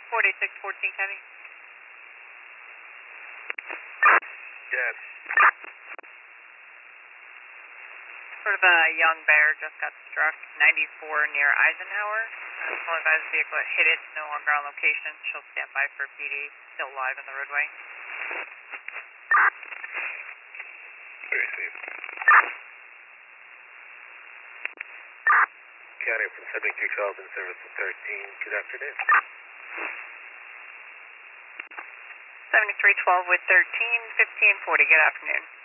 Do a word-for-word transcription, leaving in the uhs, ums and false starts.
forty-six fourteen County. Yes. Sort of a young bear just got struck, ninety-four near Eisenhower. Uh, someone advised the vehicle hit it, no longer on location. She'll stand by for P D, still live in the roadway. Very safe. County from seventy-three twelve in service to thirteen. Good afternoon. seventy-three twelve with thirteen, fifteen forty. Good afternoon.